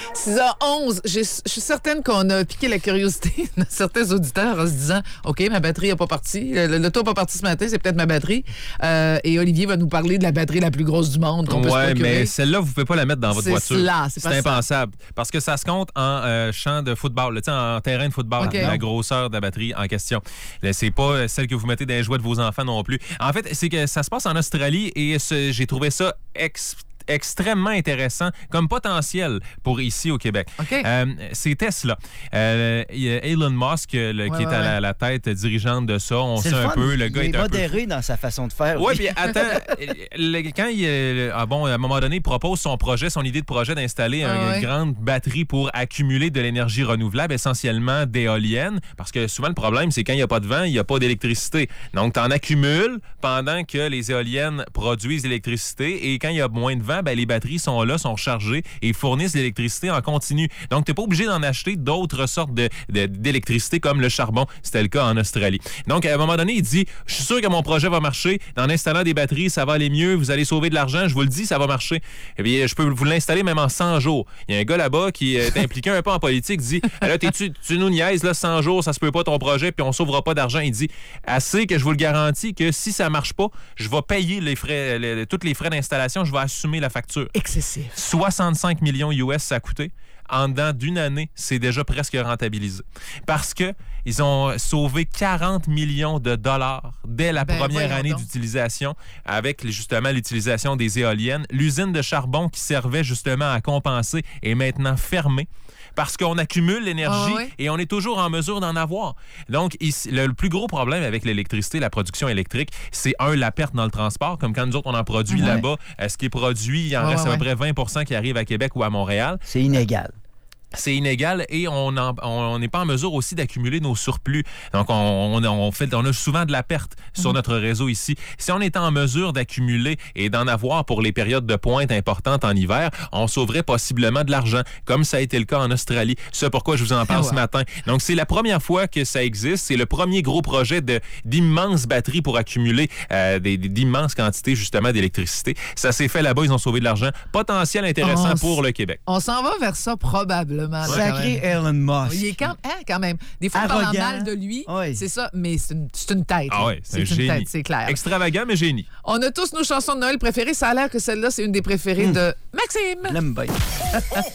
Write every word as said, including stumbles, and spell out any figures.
six heures onze, je suis certaine qu'on a piqué la curiosité de certains auditeurs en se disant « OK, ma batterie n'a pas parti. Le, le taux n'a pas parti ce matin, c'est peut-être ma batterie. Euh, » Et Olivier va nous parler de la batterie la plus grosse du monde qu'on peut se Ouais, procurer. mais celle-là, vous ne pouvez pas la mettre dans votre C'est voiture. cela, c'est c'est pas ça. impensable. Parce que ça se compte en euh, champ de football, là, tu sais, en terrain de football, OK. la grosseur de la batterie en question. Là, c'est pas celle que vous mettez dans les jouets de vos enfants non plus. En fait, c'est que ça se passe en Australie et ce, j'ai trouvé ça ex- extrêmement intéressant comme potentiel pour ici au Québec. OK. Euh, c'est Tesla. Euh, il y a Elon Musk le, Ouais, qui est ouais, à la, ouais. la tête dirigeante de ça. On C'est sait le un fun. peu. Le Il gars est est un peu... modéré dans sa façon de faire. Oui, puis attends, le, quand il, euh, ah bon, à un moment donné, il propose son projet, son idée de projet d'installer Ah une ouais. grande batterie pour accumuler de l'énergie renouvelable, essentiellement d'éoliennes, parce que souvent le problème, c'est quand il n'y a pas de vent, il n'y a pas d'électricité. Donc, tu en accumules pendant que les éoliennes produisent de l'électricité et quand il y a moins de vent, ben, les batteries sont là, sont chargées et fournissent de l'électricité en continu. Donc, tu n'es pas obligé d'en acheter d'autres sortes de, de, d'électricité comme le charbon. C'était le cas en Australie. Donc, à un moment donné, il dit, je suis sûr que mon projet va marcher. En installant des batteries, ça va aller mieux. Vous allez sauver de l'argent. Je vous le dis, ça va marcher. Eh bien, je peux vous l'installer même en cent jours. Il y a un gars là-bas qui est impliqué un peu en politique, dit, là, t'es-tu, tu nous niaises, là, cent jours, ça se peut pas ton projet, puis on sauvera pas d'argent. Il dit, assez que je vous le garantis que si ça marche pas, je vais payer les frais, les, tous les frais d'installation, je vais assumer la facture. Excessif. soixante-cinq millions U S ça a coûté. En dedans d'une année, c'est déjà presque rentabilisé. Parce que ils ont sauvé quarante millions de dollars dès la Ben, première voyons année donc. d'utilisation avec justement l'utilisation des éoliennes. L'usine de charbon qui servait justement à compenser est maintenant fermée. Parce qu'on accumule l'énergie Ah ouais. et on est toujours en mesure d'en avoir. Donc, ici, le, le plus gros problème avec l'électricité, la production électrique, c'est un, la perte dans le transport. Comme quand nous autres, on en produit Ouais. là-bas, euh, ce qui est produit, il en Ouais, reste ouais, à peu près vingt pour cent qui arrive à Québec ou à Montréal. C'est inégal. C'est inégal et on en- on n'est pas en mesure aussi d'accumuler nos surplus. Donc, on, on, on, fait, on a souvent de la perte sur notre réseau ici. Si on était en mesure d'accumuler et d'en avoir pour les périodes de pointe importantes en hiver, on sauverait possiblement de l'argent, comme ça a été le cas en Australie. C'est pourquoi je vous en parle Ouais. ce matin. Donc, c'est la première fois que ça existe. C'est le premier gros projet de, d'immenses batteries pour accumuler euh, des, des- d'immenses quantités, justement, d'électricité. Ça s'est fait là-bas. Ils ont sauvé de l'argent. Potentiel intéressant Oh, pour le Québec. On s'en va vers ça probablement. là, quand Sacré même. Elon Musk. Il est quand, hein, quand même. Des fois, on parle en Arrogant. mal de lui. Oui. C'est ça, mais c'est une, c'est une tête. Ah là. ouais, c'est un c'est une génie. tête, c'est clair. Extravagant, mais génie. On a tous nos chansons de Noël préférées. Ça a l'air que celle-là, c'est une des préférées de Maxime. Je l'aime bien.